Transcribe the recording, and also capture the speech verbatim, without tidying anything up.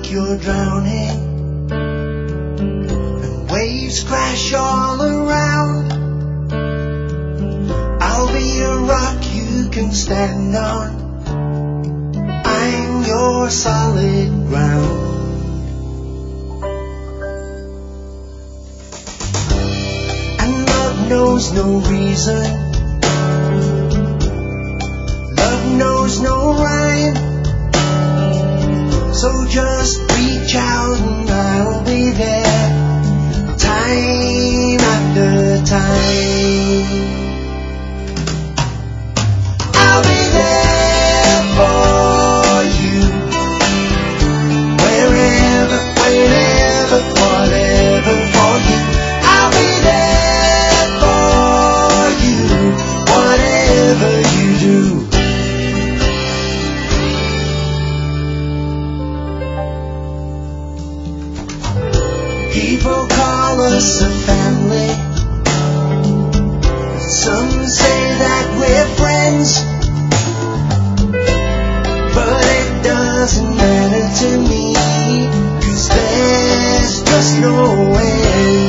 like you're drowning, and waves crash all around. I'll be a rock you can stand on. I'm your solid ground. And love knows no reason, love knows no rhyme. So just reach out and I'll be there, time after time. I'll be there for you, wherever, whenever, whatever for you. I'll be there for you, whatever you do. People call us a family, some say that we're friends, but it doesn't matter to me, 'cause there's just no way.